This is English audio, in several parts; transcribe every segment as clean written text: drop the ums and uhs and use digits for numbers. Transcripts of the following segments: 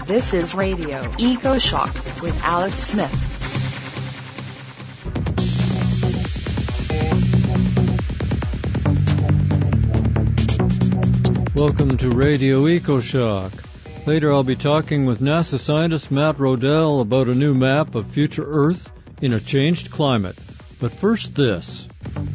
This is Radio Eco Shock with Alex Smith. Welcome to Radio Eco Shock. Later I'll be talking with NASA scientist Matt Rodell about a new map of future Earth in a changed climate. But first this.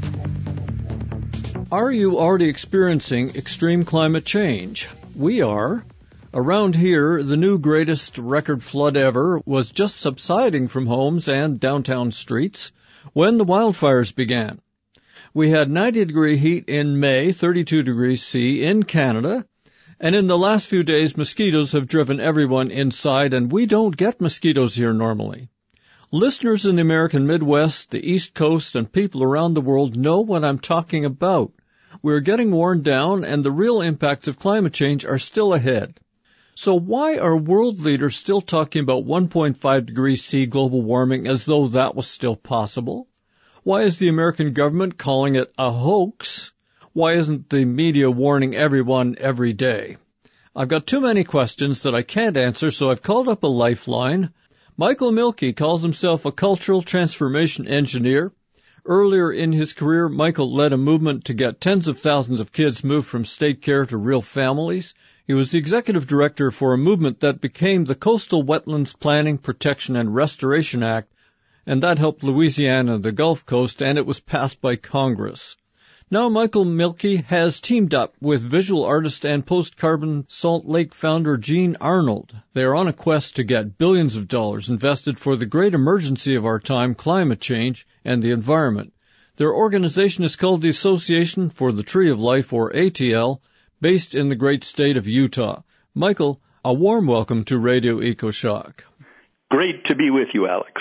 Are you already experiencing extreme climate change? We are. Around here, the new greatest record flood ever was just subsiding from homes and downtown streets when the wildfires began. We had 90-degree heat in May, 32 degrees C in Canada, and in the last few days, mosquitoes have driven everyone inside, and we don't get mosquitoes here normally. Listeners in the American Midwest, the East Coast, and people around the world know what I'm talking about. We're getting worn down, and the real impacts of climate change are still ahead. So why are world leaders still talking about 1.5 degrees C global warming as though that was still possible? Why is the American government calling it a hoax? Why isn't the media warning everyone every day? I've got too many questions that I can't answer, so I've called up a lifeline. Michael Milke calls himself a cultural transformation engineer. Earlier in his career, Michael led a movement to get tens of thousands of kids moved from state care to real families. He was the executive director for a movement that became the Coastal Wetlands Planning, Protection, and Restoration Act, and that helped Louisiana and the Gulf Coast, and it was passed by Congress. Now Michael Milke has teamed up with visual artist and post-carbon Salt Lake founder Gene Arnold. They are on a quest to get billions of dollars invested for the great emergency of our time, climate change, and the environment. Their organization is called the Association for the Tree of Life, or ATL, based in the great state of Utah. Michael, a warm welcome to Radio Eco Shock. Great to be with you, Alex.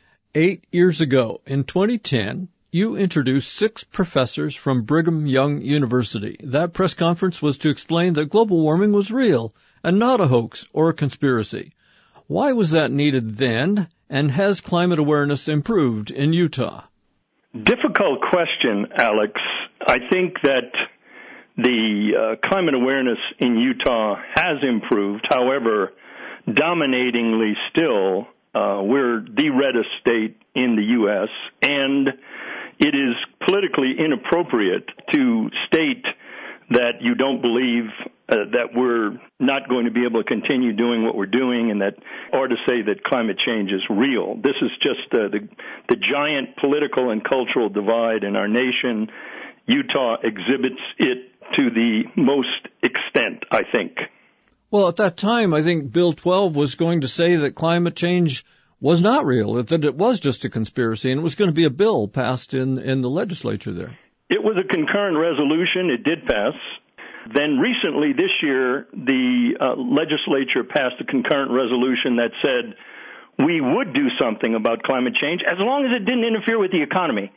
8 years ago, in 2010, you introduced 6 professors from Brigham Young University. That press conference was to explain that global warming was real and not a hoax or a conspiracy. Why was that needed then, and has climate awareness improved in Utah? Difficult question, Alex. I think that the climate awareness in Utah has improved. However, dominatingly still, we're the reddest state in the U.S., and it is politically inappropriate to state that you don't believe that we're not going to be able to continue doing what we're doing, and that, or to say that climate change is real. This is just the giant political and cultural divide in our nation. Utah exhibits it to the most extent, I think. Well, at that time, I think Bill 12 was going to say that climate change was not real, that it was just a conspiracy, and it was going to be a bill passed in the legislature there. It was a concurrent resolution. It did pass. Then recently, this year, the legislature passed a concurrent resolution that said we would do something about climate change as long as it didn't interfere with the economy.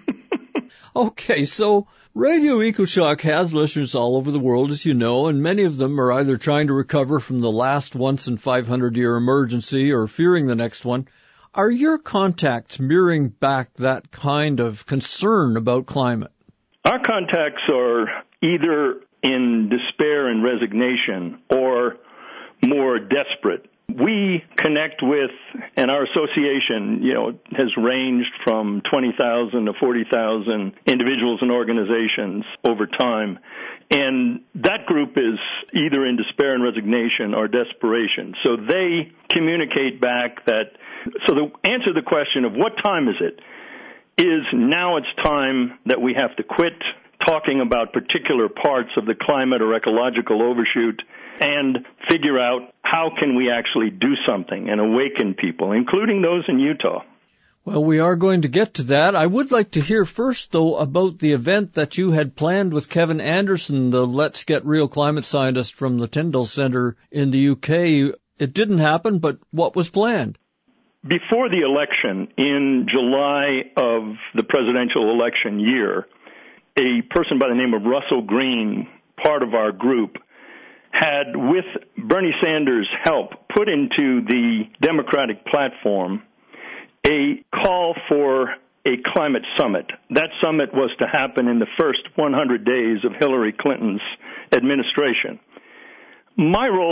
Okay, so Radio Eco Shock has listeners all over the world, as you know, and many of them are either trying to recover from the last once-in-500-year emergency or fearing the next one. Are your contacts mirroring back that kind of concern about climate? Our contacts are either in despair and resignation or more desperate. We connect with, and our association, has ranged from 20,000 to 40,000 individuals and organizations over time. And that group is either in despair and resignation or desperation. So they communicate back that, so to answer the question of what time is it, is now it's time that we have to quit talking about particular parts of the climate or ecological overshoot and figure out how can we actually do something and awaken people, including those in Utah. Well, we are going to get to that. I would like to hear first, though, about the event that you had planned with Kevin Anderson, the Let's Get Real climate scientist from the Tyndall Centre in the UK. It didn't happen, but what was planned? Before the election, in July of the presidential election year, a person by the name of Russell Green, part of our group, had, with Bernie Sanders' help, put into the Democratic platform a call for a climate summit. That summit was to happen in the first 100 days of Hillary Clinton's administration. My role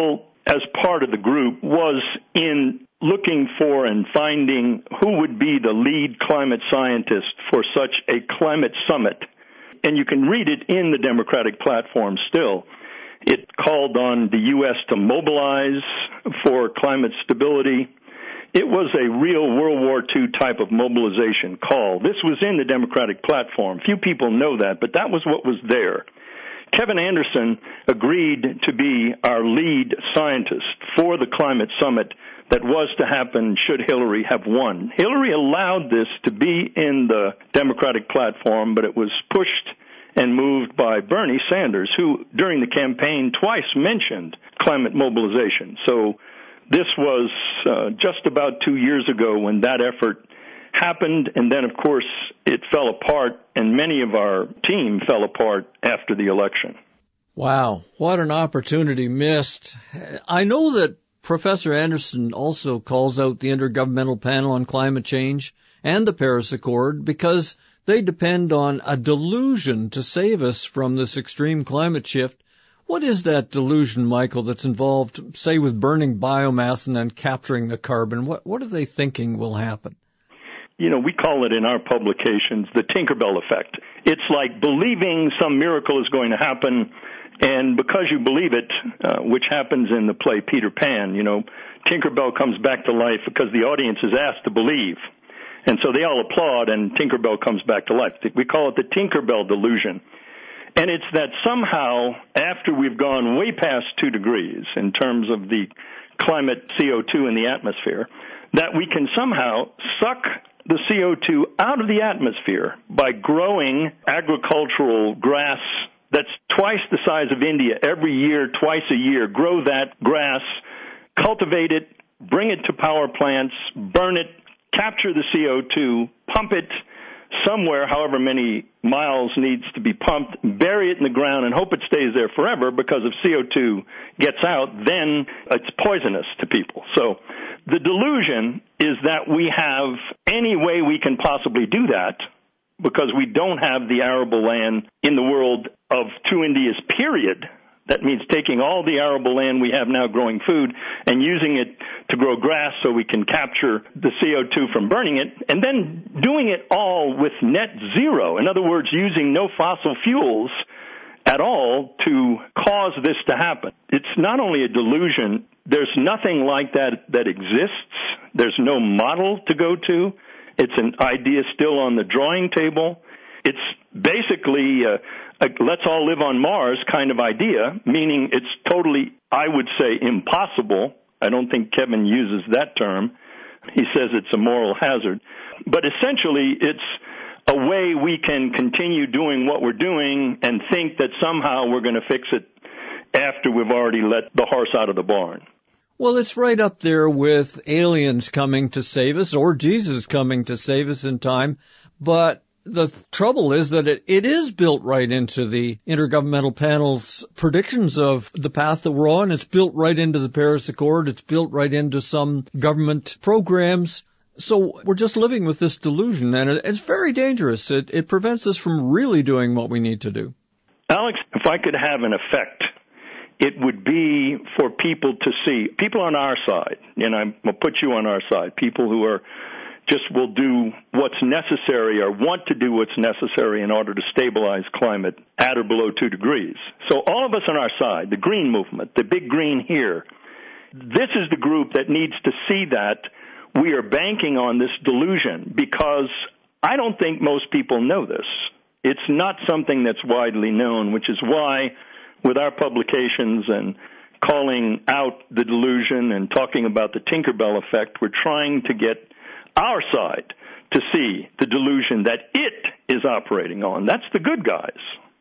as part of the group was in looking for and finding who would be the lead climate scientist for such a climate summit. And you can read it in the Democratic platform still. It called on the U.S. to mobilize for climate stability. It was a real World War II type of mobilization call. This was in the Democratic platform. Few people know that, but that was what was there. Kevin Anderson agreed to be our lead scientist for the climate summit that was to happen should Hillary have won. Hillary allowed this to be in the Democratic platform, but it was pushed and moved by Bernie Sanders, who during the campaign twice mentioned climate mobilization. So this was just about 2 years ago when that effort happened, and then, of course, it fell apart, and many of our team fell apart after the election. Wow, what an opportunity missed. I know that Professor Anderson also calls out the Intergovernmental Panel on Climate Change and the Paris Accord because they depend on a delusion to save us from this extreme climate shift. What is that delusion, Michael, that's involved, say, with burning biomass and then capturing the carbon? What are they thinking will happen? You know, we call it in our publications the Tinkerbell effect. It's like believing some miracle is going to happen, and because you believe it, which happens in the play Peter Pan, you know, Tinkerbell comes back to life because the audience is asked to believe. And so they all applaud, and Tinkerbell comes back to life. We call it the Tinkerbell delusion. And it's that somehow, after we've gone way past 2 degrees in terms of the climate CO2 in the atmosphere, that we can somehow suck the CO2 out of the atmosphere by growing agricultural grass that's twice the size of India every year, twice a year. Grow that grass, cultivate it, bring it to power plants, burn it, capture the CO2, pump it somewhere, however many miles needs to be pumped, bury it in the ground and hope it stays there forever, because if CO2 gets out, then it's poisonous to people. So the delusion is that we have any way we can possibly do that because we don't have the arable land in the world of 2 Indias, period. That means taking all the arable land we have now growing food and using it to grow grass so we can capture the CO2 from burning it, and then doing it all with net zero. In other words, using no fossil fuels at all to cause this to happen. It's not only a delusion. There's nothing like that exists. There's no model to go to. It's an idea still on the drawing table. It's basically a let's all live on Mars kind of idea, meaning it's totally, I would say, impossible. I don't think Kevin uses that term. He says it's a moral hazard. But essentially, it's a way we can continue doing what we're doing and think that somehow we're going to fix it after we've already let the horse out of the barn. Well, it's right up there with aliens coming to save us or Jesus coming to save us in time. But the trouble is that it is built right into the Intergovernmental Panel's predictions of the path that we're on. It's built right into the Paris Accord. It's built right into some government programs. So we're just living with this delusion, and it's very dangerous. It prevents us from really doing what we need to do. Alex, if I could have an effect, it would be for people to see, people on our side, and I'm going to put you on our side, people who are just will do what's necessary or want to do what's necessary in order to stabilize climate at or below 2 degrees. So all of us on our side, the green movement, the big green here, this is the group that needs to see that we are banking on this delusion, because I don't think most people know this. It's not something that's widely known, which is why with our publications and calling out the delusion and talking about the Tinkerbell effect, we're trying to get our side to see the delusion that it is operating on. That's the good guys.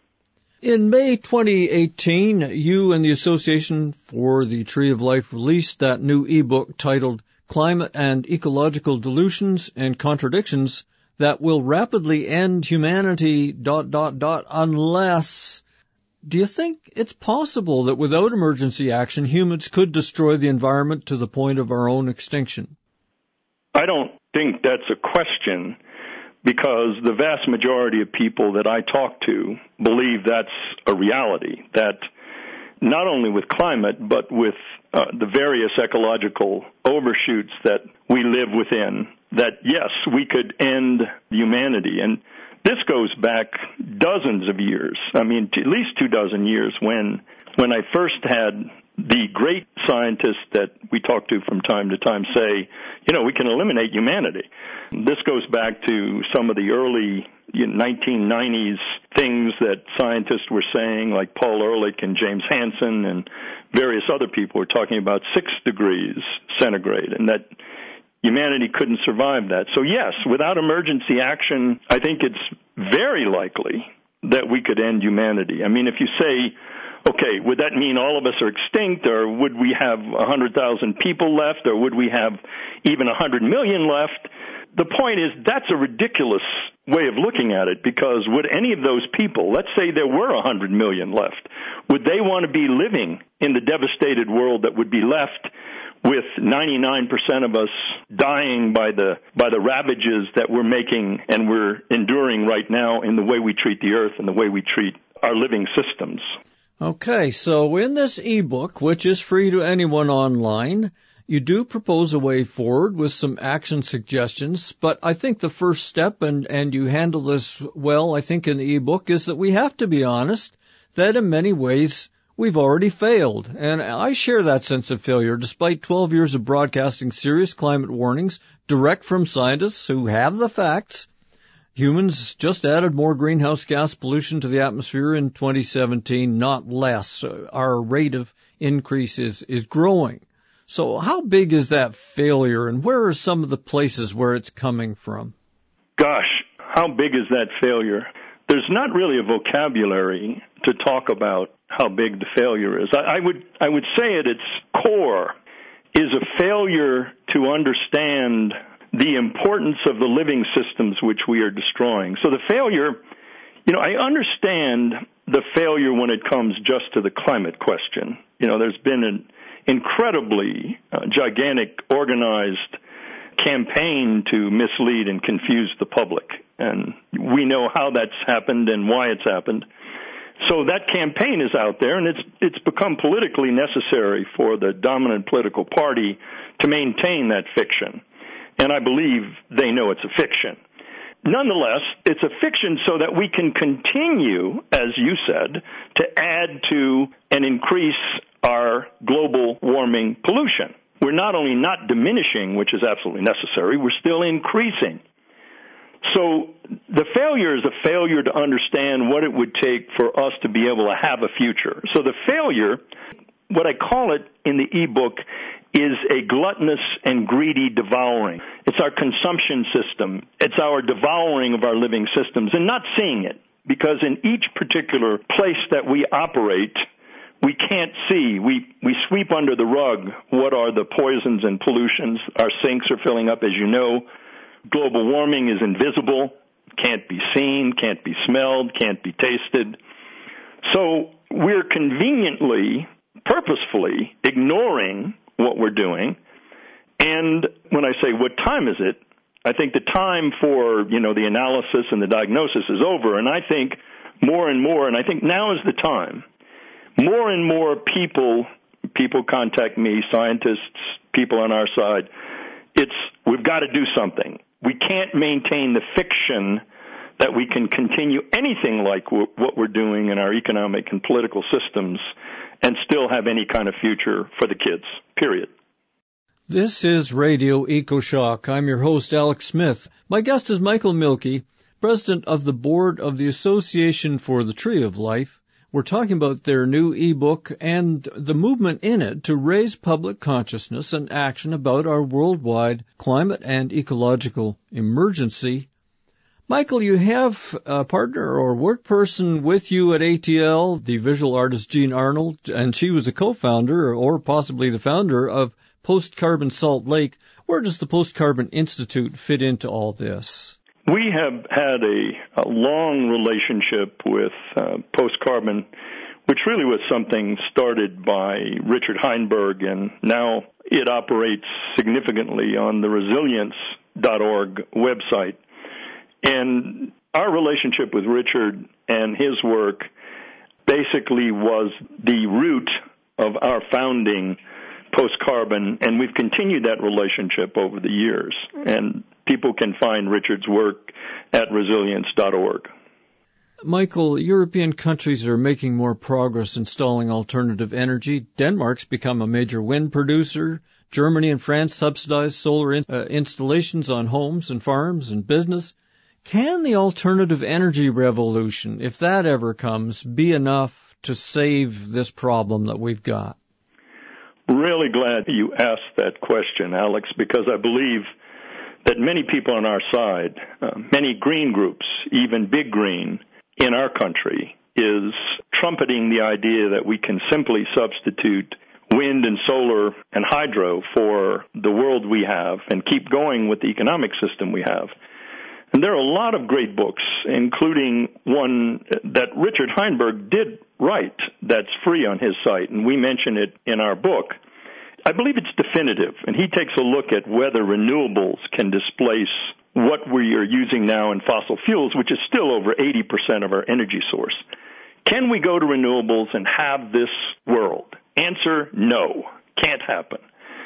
In May 2018, you and the Association for the Tree of Life released that new ebook titled Climate and Ecological Delusions and Contradictions that will rapidly end humanity ... unless... Do you think it's possible that without emergency action, humans could destroy the environment to the point of our own extinction? I don't think that's a question, because the vast majority of people that I talk to believe that's a reality, that not only with climate, but with the various ecological overshoots that we live within, that, yes, we could end humanity. And this goes back dozens of years, at least 24 years, when I first had the great scientists that we talk to from time to time say, we can eliminate humanity. This goes back to some of the early 1990s things that scientists were saying, like Paul Ehrlich and James Hansen and various other people were talking about 6 degrees centigrade, and that humanity couldn't survive that. So yes, without emergency action, I think it's very likely that we could end humanity. If you say, okay, would that mean all of us are extinct, or would we have 100,000 people left, or would we have even 100 million left? The point is, that's a ridiculous way of looking at it, because would any of those people, let's say there were 100 million left, would they want to be living in the devastated world that would be left with 99% of us dying by the ravages that we're making and we're enduring right now in the way we treat the earth and the way we treat our living systems? Okay, so in this ebook, which is free to anyone online, you do propose a way forward with some action suggestions, but I think the first step, and you handle this well, I think, in the ebook, is that we have to be honest that in many ways we've already failed. And I share that sense of failure, despite 12 years of broadcasting serious climate warnings direct from scientists who have the facts. Humans just added more greenhouse gas pollution to the atmosphere in 2017, not less. Our rate of increase is growing. So how big is that failure, and where are some of the places where it's coming from? Gosh, how big is that failure? There's not really a vocabulary to talk about how big the failure is. I would say at its core is a failure to understand the importance of the living systems which we are destroying. So the failure, I understand the failure when it comes just to the climate question. There's been an incredibly gigantic organized campaign to mislead and confuse the public. And we know how that's happened and why it's happened. So that campaign is out there, and it's become politically necessary for the dominant political party to maintain that fiction. And I believe they know it's a fiction. Nonetheless, it's a fiction so that we can continue, as you said, to add to and increase our global warming pollution. We're not only not diminishing, which is absolutely necessary, we're still increasing. So the failure is a failure to understand what it would take for us to be able to have a future. So the failure, what I call it in the ebook, is a gluttonous and greedy devouring. It's our consumption system. It's our devouring of our living systems and not seeing it, because in each particular place that we operate, we can't see. We sweep under the rug what are the poisons and pollutions. Our sinks are filling up, as you know. Global warming is invisible, can't be seen, can't be smelled, can't be tasted. So we're conveniently, purposefully ignoring what we're doing. And when I say what time is it, I think the time for, the analysis and the diagnosis is over. And I think more and more, and I think now is the time, more and more people contact me, scientists, people on our side. We've got to do something. We can't maintain the fiction that we can continue anything like what we're doing in our economic and political systems and still have any kind of future for the kids, period. This is Radio EcoShock. I'm your host, Alex Smith. My guest is Michael Mielke, president of the board of the Association for the Tree of Life. We're talking about their new ebook and the movement in it to raise public consciousness and action about our worldwide climate and ecological emergency. Michael, you have a partner or work person with you at ATL, the visual artist Jean Arnold, and she was a co-founder or possibly the founder of Post Carbon Salt Lake. Where does the Post Carbon Institute fit into all this? We have had a long relationship with Post Carbon, which really was something started by Richard Heinberg, and now it operates significantly on the resilience.org website. And our relationship with Richard and his work basically was the root of our founding post-carbon, and we've continued that relationship over the years. And people can find Richard's work at resilience.org. Michael, European countries are making more progress installing alternative energy. Denmark's become a major wind producer. Germany and France subsidize solar installations on homes and farms and business. Can the alternative energy revolution, if that ever comes, be enough to save this problem that we've got? Really glad you asked that question, Alex, because I believe that many people on our side, many green groups, even Big Green in our country, is trumpeting the idea that we can simply substitute wind and solar and hydro for the world we have and keep going with the economic system we have. And there are a lot of great books, including one that Richard Heinberg did write that's free on his site, and we mention it in our book. I believe it's definitive, and he takes a look at whether renewables can displace what we are using now in fossil fuels, which is still over 80% of our energy source. Can we go to renewables and have this world? Answer, no. Can't happen.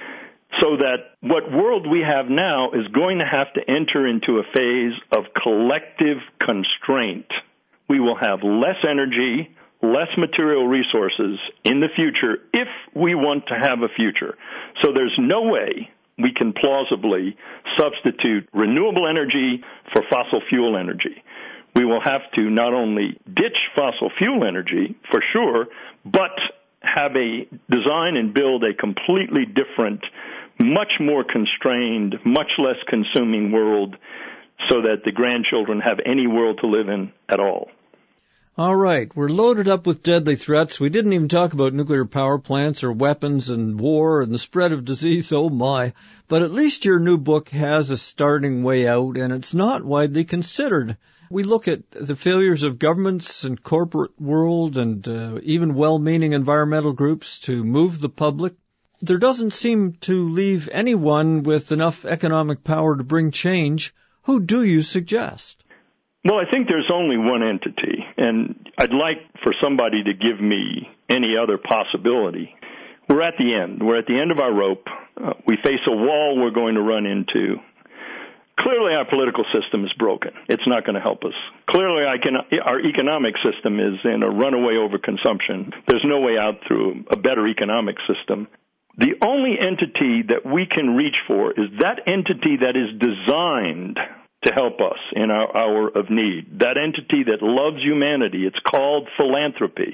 So that what world we have now is going to have to enter into a phase of collective constraint. We will have less energy, less material resources in the future if we want to have a future. So there's no way we can plausibly substitute renewable energy for fossil fuel energy. We will have to not only ditch fossil fuel energy, for sure, but have a design and build a completely different, much more constrained, much less consuming world so that the grandchildren have any world to live in at all. All right, we're loaded up with deadly threats. We didn't even talk about nuclear power plants or weapons and war and the spread of disease, oh my. But at least your new book has a starting way out, and it's not widely considered. We look at the failures of governments and corporate world and even well-meaning environmental groups to move the public. There doesn't seem to leave anyone with enough economic power to bring change. Who do you suggest? Well, I think there's only one entity, and I'd like for somebody to give me any other possibility. We're at the end. We're at the end of our rope. We face a wall we're going to run into. Clearly, our political system is broken. It's not going to help us. Clearly, our economic system is in a runaway overconsumption. There's no way out through a better economic system. The only entity that we can reach for is that entity that is designed to help us in our hour of need, that entity that loves humanity. It's called philanthropy.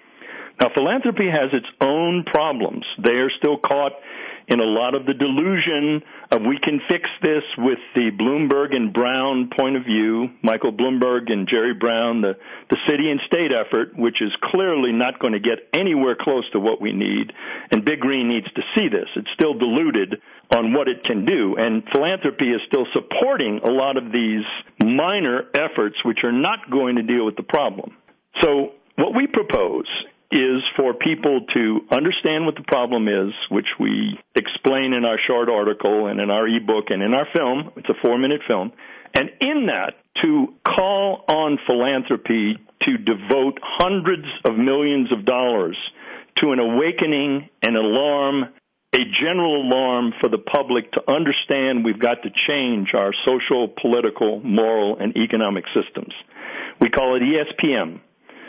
Now, philanthropy has its own problems. They are still caught in a lot of the delusion of we can fix this with the Bloomberg and Brown point of view, Michael Bloomberg and Jerry Brown, the city and state effort, which is clearly not going to get anywhere close to what we need, and Big Green needs to see this. It's still deluded on what it can do, and philanthropy is still supporting a lot of these minor efforts which are not going to deal with the problem. So what we propose is for people to understand what the problem is, which we explain in our short article and in our ebook and in our film. It's a 4-minute film. And in that, to call on philanthropy to devote hundreds of millions of dollars to an awakening, an alarm, a general alarm for the public to understand we've got to change our social, political, moral, and economic systems. We call it ESPM.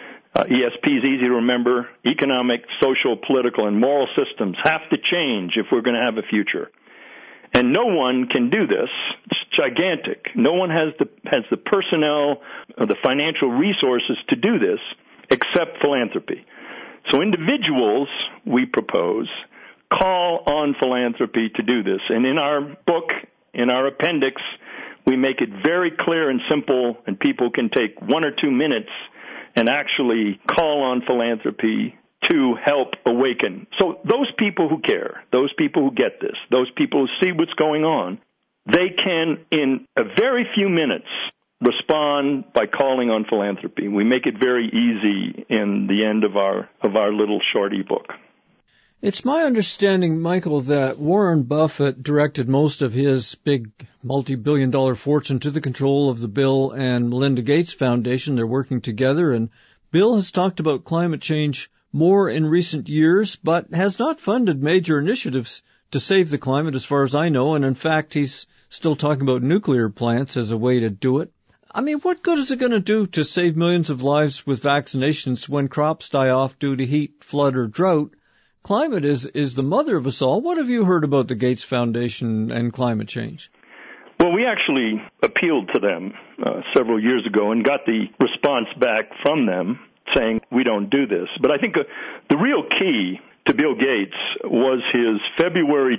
ESP is easy to remember. Economic, social, political, and moral systems have to change if we're going to have a future. And no one can do this. It's gigantic. No one has the personnel or the financial resources to do this except philanthropy. So individuals, we propose, call on philanthropy to do this. And in our book, in our appendix, we make it very clear and simple, and people can take 1 or 2 minutes and actually call on philanthropy to help awaken. So those people who care, those people who get this, those people who see what's going on, they can, in a very few minutes, respond by calling on philanthropy. We make it very easy in the end of our little short ebook. It's my understanding, Michael, that Warren Buffett directed most of his big multi-billion-dollar fortune to the control of the Bill and Melinda Gates Foundation. They're working together, and Bill has talked about climate change more in recent years, but has not funded major initiatives to save the climate as far as I know, and in fact he's still talking about nuclear plants as a way to do it. I mean, what good is it going to do to save millions of lives with vaccinations when crops die off due to heat, flood, or drought? Climate is the mother of us all. What have you heard about the Gates Foundation and climate change? Well, we actually appealed to them several years ago and got the response back from them saying we don't do this. But I think the real key to Bill Gates was his February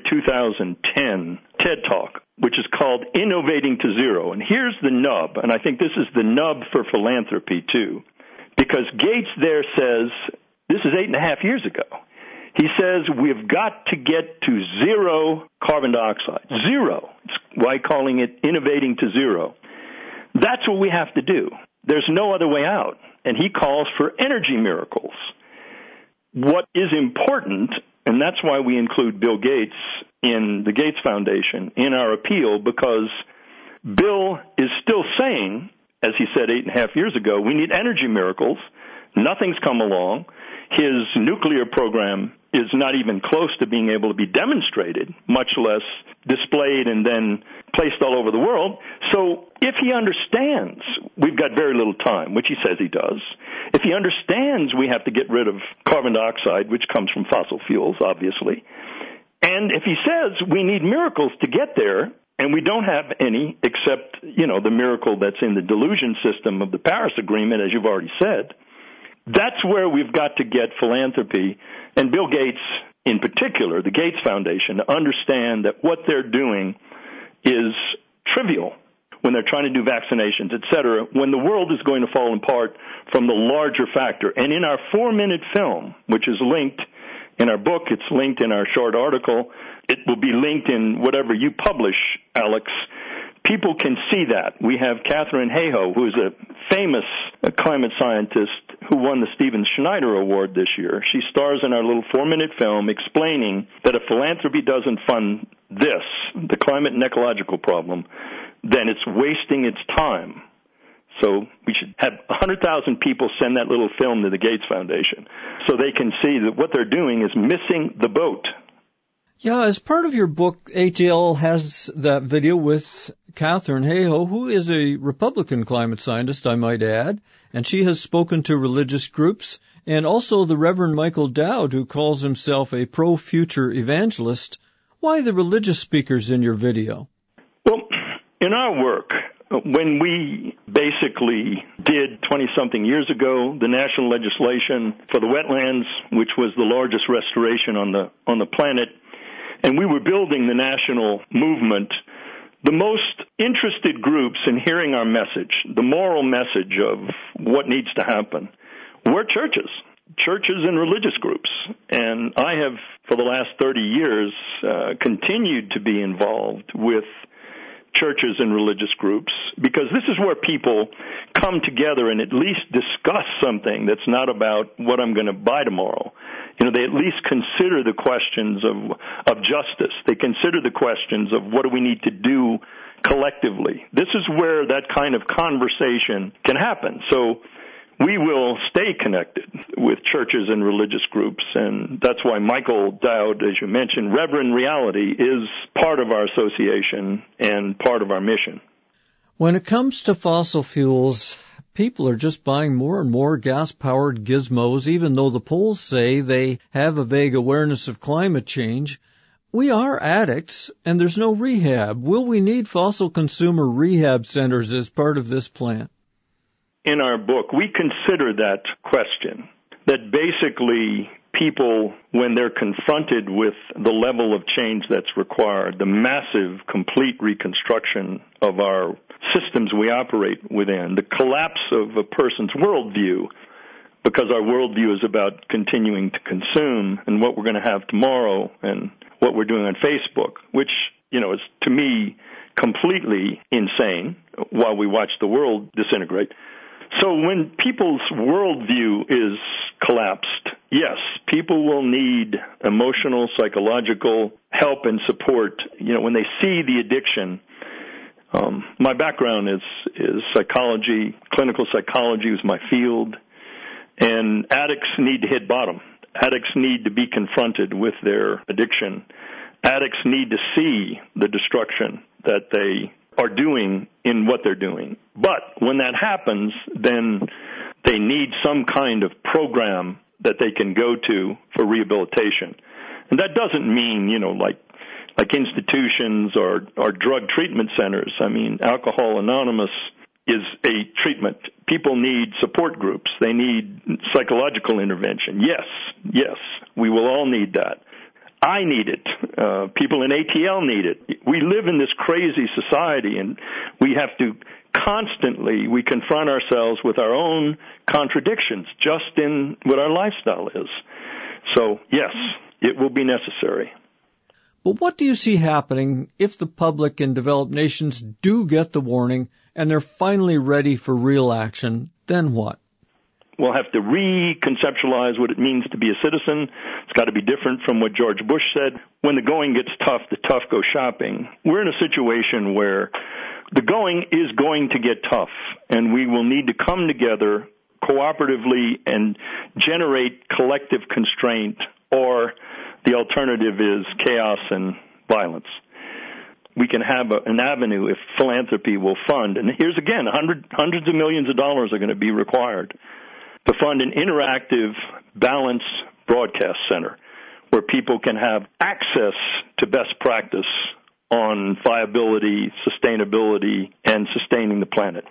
2010 TED Talk, which is called Innovating to Zero. And here's the nub, and I think this is the nub for philanthropy too, because Gates there says, this is 8.5 years ago, he says we've got to get to zero carbon dioxide. Zero. It's why calling it Innovating to Zero. That's what we have to do. There's no other way out. And he calls for energy miracles. What is important, and that's why we include Bill Gates in the Gates Foundation in our appeal, because Bill is still saying, as he said 8.5 years ago, we need energy miracles. Nothing's come along. His nuclear program is not even close to being able to be demonstrated, much less displayed and then placed all over the world. So if he understands we've got very little time, which he says he does, if he understands we have to get rid of carbon dioxide, which comes from fossil fuels, obviously, and if he says we need miracles to get there, and we don't have any except, the miracle that's in the delusion system of the Paris Agreement, as you've already said, that's where we've got to get philanthropy, and Bill Gates in particular, the Gates Foundation, to understand that what they're doing is trivial when they're trying to do vaccinations, et cetera, when the world is going to fall apart from the larger factor. And in our 4-minute film, which is linked in our book, it's linked in our short article, it will be linked in whatever you publish, Alex. People can see that. We have Katherine Hayhoe, who is a famous climate scientist who won the Stephen Schneider Award this year. She stars in our little 4-minute film explaining that if philanthropy doesn't fund this, the climate and ecological problem, then it's wasting its time. So we should have 100,000 people send that little film to the Gates Foundation so they can see that what they're doing is missing the boat. Yeah, as part of your book, ATL has that video with Katherine Hayhoe, who is a Republican climate scientist, I might add, and she has spoken to religious groups, and also the Reverend Michael Dowd, who calls himself a pro-future evangelist. Why the religious speakers in your video? Well, in our work, when we basically did 20-something years ago the national legislation for the wetlands, which was the largest restoration on the planet, and we were building the national movement, the most interested groups in hearing our message, the moral message of what needs to happen, were churches and religious groups. And I have, for the last 30 years, continued to be involved with churches and religious groups, because this is where people come together and at least discuss something that's not about what I'm going to buy tomorrow. They at least consider the questions of justice. They consider the questions of what do we need to do collectively. This is where that kind of conversation can happen. So we will stay connected with churches and religious groups, and that's why Michael Dowd, as you mentioned, Reverend Reality, is part of our association and part of our mission. When it comes to fossil fuels, people are just buying more and more gas-powered gizmos, even though the polls say they have a vague awareness of climate change. We are addicts, and there's no rehab. Will we need fossil consumer rehab centers as part of this plan? In our book, we consider that question, that basically people, when they're confronted with the level of change that's required, the massive, complete reconstruction of our systems we operate within, the collapse of a person's worldview, because our worldview is about continuing to consume and what we're going to have tomorrow and what we're doing on Facebook, which, is, to me, completely insane while we watch the world disintegrate. So when people's worldview is collapsed, yes, people will need emotional, psychological help and support. When they see the addiction, my background is psychology. Clinical psychology is my field. And addicts need to hit bottom. Addicts need to be confronted with their addiction. Addicts need to see the destruction that they are doing in what they're doing. But when that happens, then they need some kind of program that they can go to for rehabilitation. And that doesn't mean, like institutions or drug treatment centers. I mean, Alcohol Anonymous is a treatment. People need support groups. They need psychological intervention. Yes, we will all need that. I need it. People in ATL need it. We live in this crazy society, and we have to we confront ourselves with our own contradictions just in what our lifestyle is. So, yes, it will be necessary. But what do you see happening if the public in developed nations do get the warning and they're finally ready for real action? Then what? We'll have to reconceptualize what it means to be a citizen. It's got to be different from what George Bush said. When the going gets tough, the tough go shopping. We're in a situation where the going is going to get tough, and we will need to come together cooperatively and generate collective constraint, or the alternative is chaos and violence. We can have an avenue if philanthropy will fund, and here's again, hundreds of millions of dollars are going to be required to fund an interactive, balanced broadcast center where people can have access to best practice on viability, sustainability, and sustaining the planet.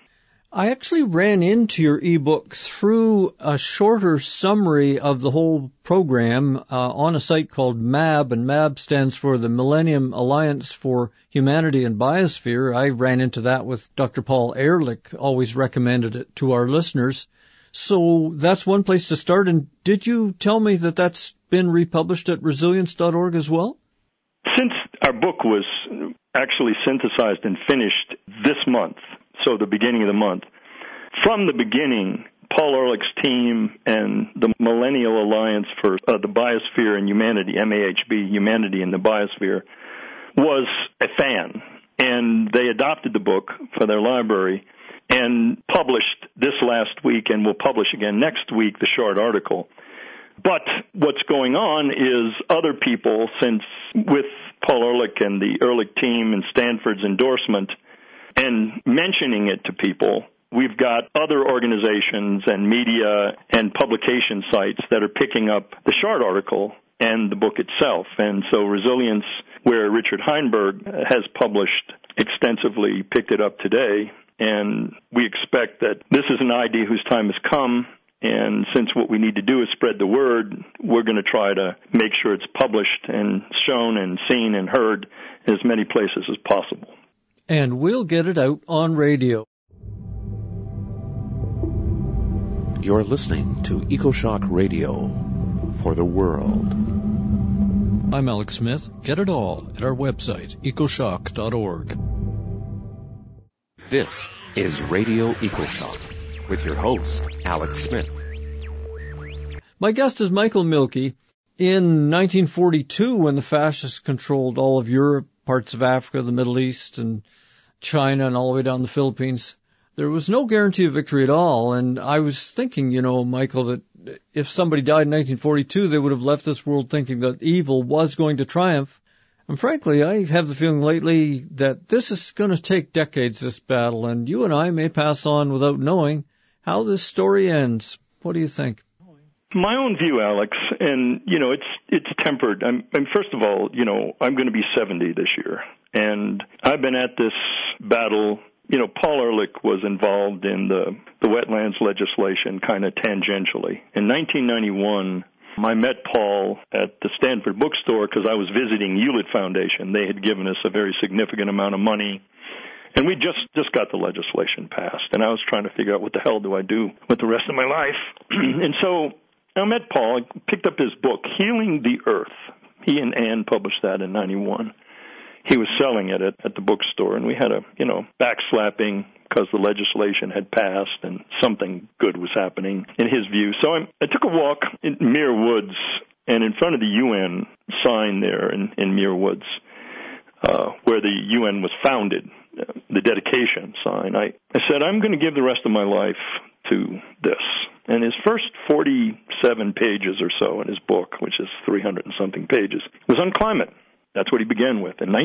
I actually ran into your ebook through a shorter summary of the whole program on a site called MAB, and MAB stands for the Millennium Alliance for Humanity and Biosphere. I ran into that with Dr. Paul Ehrlich, always recommended it to our listeners. So that's one place to start. And did you tell me that that's been republished at resilience.org as well? Since our book was actually synthesized and finished this month, so the beginning of the month, from the beginning, Paul Ehrlich's team and the Millennial Alliance for the Biosphere and Humanity, MAHB, Humanity and the Biosphere, was a fan. And they adopted the book for their library and published this last week, and will publish again next week, the short article. But what's going on is other people, since with Paul Ehrlich and the Ehrlich team and Stanford's endorsement and mentioning it to people, we've got other organizations and media and publication sites that are picking up the short article and the book itself. And so Resilience, where Richard Heinberg has published extensively, picked it up today. And we expect that this is an idea whose time has come. And since what we need to do is spread the word, we're going to try to make sure it's published and shown and seen and heard in as many places as possible. And we'll get it out on radio. You're listening to EcoShock Radio for the world. I'm Alex Smith. Get it all at our website, ecoshock.org. This is Radio EcoShock with your host, Alex Smith. My guest is Michael Mielke. In 1942, when the fascists controlled all of Europe, parts of Africa, the Middle East, and China, and all the way down the Philippines, there was no guarantee of victory at all. And I was thinking, Michael, that if somebody died in 1942, they would have left this world thinking that evil was going to triumph. And frankly, I have the feeling lately that this is going to take decades, this battle, and you and I may pass on without knowing how this story ends. What do you think? My own view, Alex, and, it's tempered. First of all, I'm going to be 70 this year, and I've been at this battle. Paul Ehrlich was involved in the wetlands legislation kind of tangentially. In 1991, I met Paul at the Stanford bookstore because I was visiting Hewlett Foundation. They had given us a very significant amount of money, and we just got the legislation passed. And I was trying to figure out what the hell do I do with the rest of my life. And so I met Paul. I picked up his book, Healing the Earth. He and Ann published that in 91. He was selling it at the bookstore, and we had a, backslapping because the legislation had passed and something good was happening in his view. So I took a walk in Muir Woods, and in front of the UN sign there in Muir Woods, where the UN was founded, the dedication sign, I said, I'm going to give the rest of my life to this. And his first 47 pages or so in his book, which is 300 and something pages, was on climate. That's what he began with in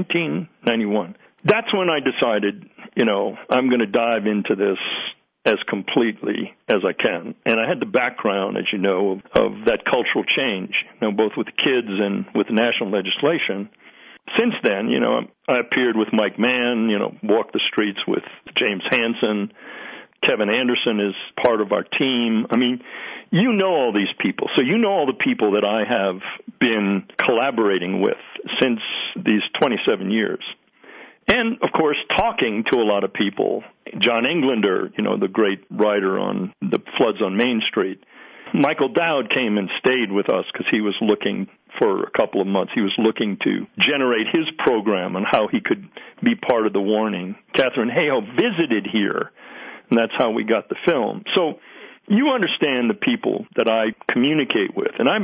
1991. That's when I decided, I'm going to dive into this as completely as I can. And I had the background, as you know, of that cultural change, both with the kids and with national legislation. Since then, I appeared with Mike Mann, walked the streets with James Hansen. Kevin Anderson is part of our team. I mean, you know all these people. So you know all the people that I have been collaborating with since these 27 years. And, of course, talking to a lot of people. John Englander, the great writer on the floods on Main Street. Michael Dowd came and stayed with us because he was looking for a couple of months. He was looking to generate his program on how he could be part of the warning. Catherine Hayhoe visited here, and that's how we got the film. So you understand the people that I communicate with. And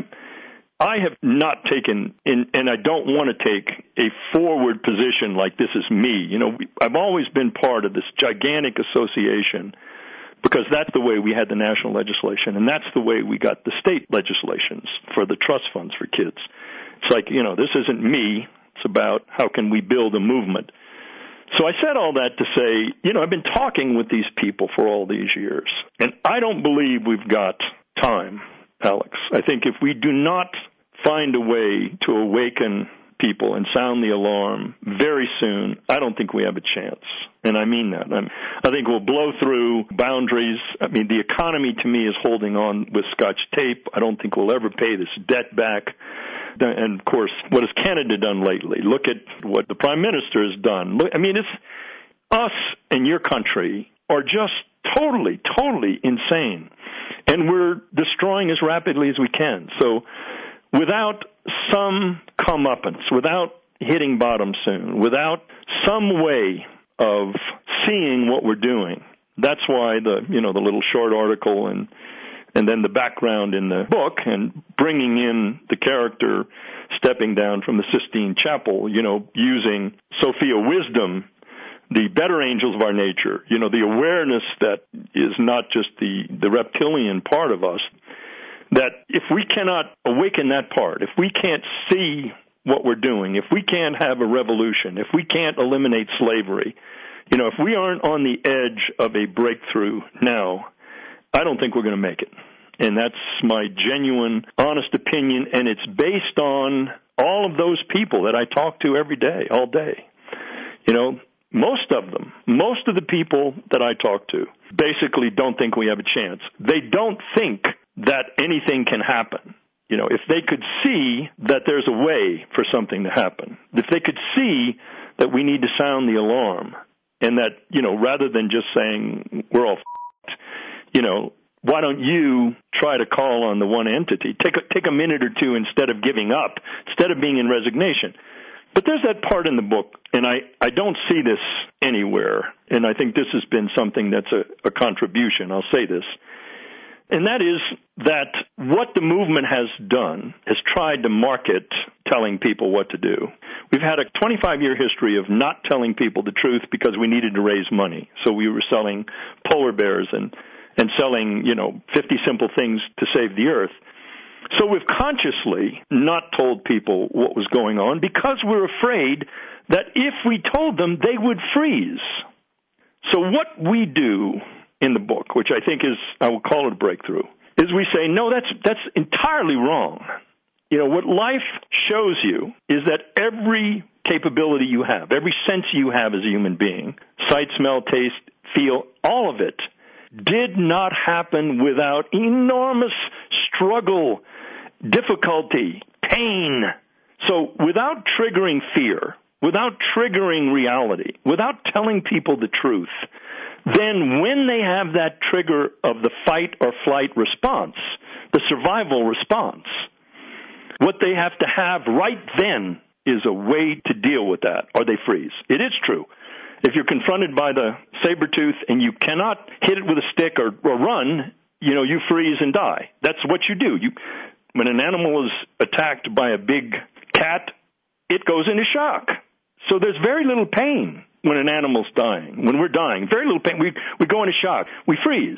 I have not taken, and I don't want to take a forward position like this is me. I've always been part of this gigantic association because that's the way we had the national legislation, and that's the way we got the state legislations for the trust funds for kids. It's like, this isn't me. It's about how can we build a movement. So I said all that to say, I've been talking with these people for all these years, and I don't believe we've got time, Alex. I think if we do not find a way to awaken people and sound the alarm very soon, I don't think we have a chance. And I mean that. I think we'll blow through boundaries. I mean, the economy to me is holding on with Scotch tape. I don't think we'll ever pay this debt back. And, of course, what has Canada done lately? Look at what the Prime Minister has done. It's us and your country are just totally, totally insane. And we're destroying as rapidly as we can. So without some comeuppance, without hitting bottom soon, without some way of seeing what we're doing, that's why the little short article and then the background in the book and bringing in the character stepping down from the Sistine Chapel, using Sophia Wisdom, the better angels of our nature, the awareness that is not just the reptilian part of us, that if we cannot awaken that part, if we can't see what we're doing, if we can't have a revolution, if we can't eliminate slavery, if we aren't on the edge of a breakthrough now, I don't think we're going to make it. And that's my genuine, honest opinion, and it's based on all of those people that I talk to every day, all day. Most of the people that I talk to basically don't think we have a chance. They don't think that anything can happen. If they could see that there's a way for something to happen, if they could see that we need to sound the alarm, and that, rather than just saying we're all f***ed, why don't you try to call on the one entity? Take a minute or two instead of giving up, instead of being in resignation. But there's that part in the book, and I don't see this anywhere, and I think this has been something that's a contribution. I'll say this. And that is that what the movement has done is tried to market telling people what to do. We've had a 25-year history of not telling people the truth because we needed to raise money. So we were selling polar bears and selling, 50 simple things to save the earth. So we've consciously not told people what was going on because we're afraid that if we told them, they would freeze. So what we do in the book, which I think is, I will call it a breakthrough, is we say, no, that's entirely wrong. What life shows you is that every capability you have, every sense you have as a human being, sight, smell, taste, feel, all of it, did not happen without enormous struggle, difficulty, pain. So without triggering fear, without triggering reality, without telling people the truth, then when they have that trigger of the fight or flight response, the survival response, what they have to have right then is a way to deal with that, or they freeze. It is true. If you're confronted by the saber-tooth and you cannot hit it with a stick or run, you freeze and die. That's what you do. When an animal is attacked by a big cat, it goes into shock. So there's very little pain when an animal's dying. When we're dying, very little pain. We go into shock. We freeze.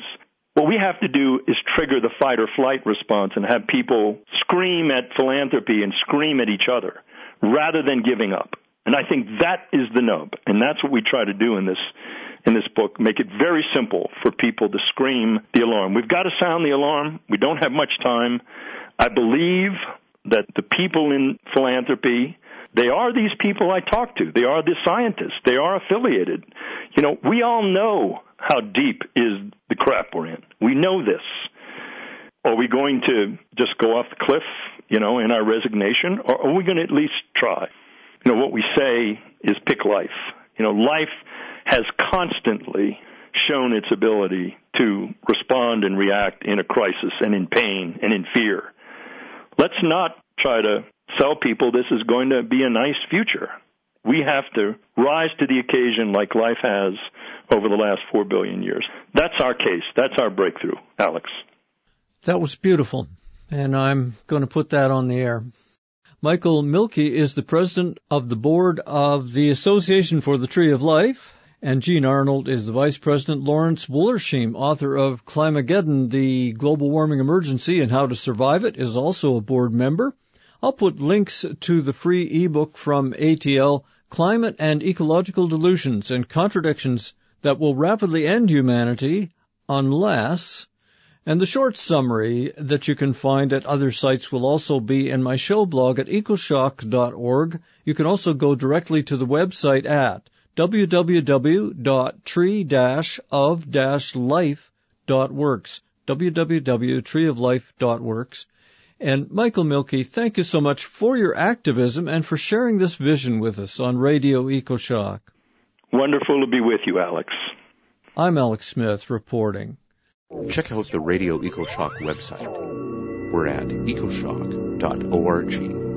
What we have to do is trigger the fight or flight response and have people scream at philanthropy and scream at each other rather than giving up. And I think that is the nub, and that's what we try to do in this book, make it very simple for people to scream the alarm. We've got to sound the alarm. We don't have much time. I believe that the people in philanthropy, they are these people I talk to. They are the scientists. They are affiliated. We all know how deep is the crap we're in. We know this. Are we going to just go off the cliff, in our resignation, or are we going to at least try? What we say is pick life. Life has constantly shown its ability to respond and react in a crisis and in pain and in fear. Let's not try to sell people this is going to be a nice future. We have to rise to the occasion like life has over the last 4 billion years. That's our case. That's our breakthrough, Alex. That was beautiful, and I'm going to put that on the air. Michael Mielke is the president of the board of the Association for the Tree of Life, and Gene Arnold is the vice president. Lawrence Wollersheim, author of Climageddon, the Global Warming Emergency and How to Survive It, is also a board member. I'll put links to the free ebook from ATL, Climate and Ecological Delusions and Contradictions That Will Rapidly End Humanity Unless... And the short summary that you can find at other sites will also be in my show blog at ecoshock.org. You can also go directly to the website at www.tree-of-life.works, www.treeoflife.works. And Michael Mielke, thank you so much for your activism and for sharing this vision with us on Radio EcoShock. Wonderful to be with you, Alex. I'm Alex Smith reporting. Check out the Radio EcoShock website. We're at ecoshock.org.